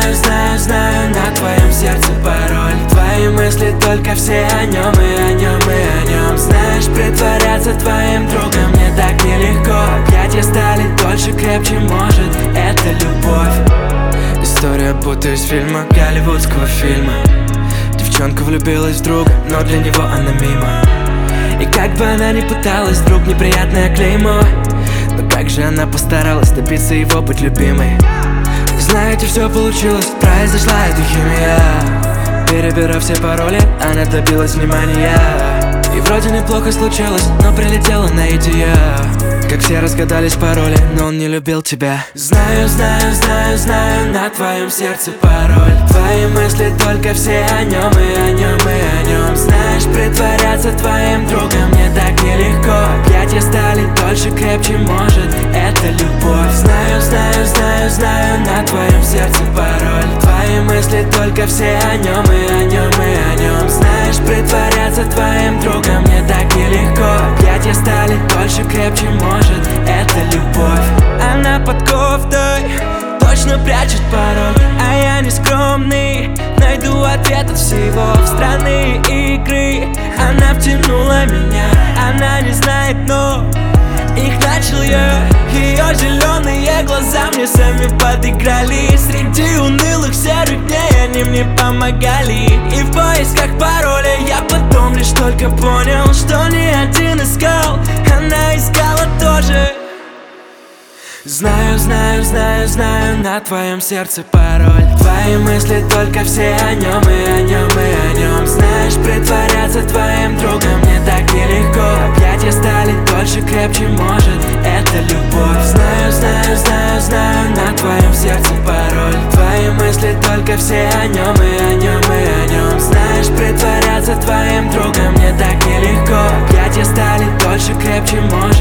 знаю на твоем сердце пароль. Твои мысли только все о нем и о нем и о нем. Знаешь, притворяться твоим другом мне так нелегко. Объятия стали дольше, крепче, может, это любовь. История будто из фильма, голливудского фильма. Девчонка влюбилась в друга, но для него она мимо. И как бы она ни пыталась, друг неприятное клеймо. Но как же она постаралась добиться его, быть любимой. Знаете, все получилось, произошла эта химия. Перебирав все пароли, она добилась внимания. И вроде неплохо случилось, но прилетела на идея. Как все разгадались пароли, но он не любил тебя. Знаю на твоем сердце пароль. Твои мысли только все о нем и о нем и о нем. Знаешь, притворяться твоим другом мне так нелегко. Объятия стали дольше, крепче, может, это любовь. Знаю на твоем сердце пароль. Твои мысли только все о нем и о нем и о нем. Знаешь, притворяться твоим другом мне так нелегко. Объятия стали дольше, крепче, может, это любовь. Она под кофтой точно прячет пароль, а я не скромный, найду ответ от всего. В странные игры она втянула меня. Она не знает, но их начал я. Ее зеленые глаза мне сами подыграли. Среди унылых серых дней они мне помогали. И в поисках пароля я потом лишь только понял, что не один искал, она искала тоже. Знаю на твоем сердце пароль. Твои мысли только все о нем и о нем и о нем. Знаешь, притворяться твоим другом мне так нелегко. Объятия стали дольше, крепче, может, это любовь. Знаю на твоем сердце пароль. Твои мысли только все о нем и о нем и о нем. Знаешь, притворяться твоим другом мне так нелегко. Объятия стали дольше, крепче, может,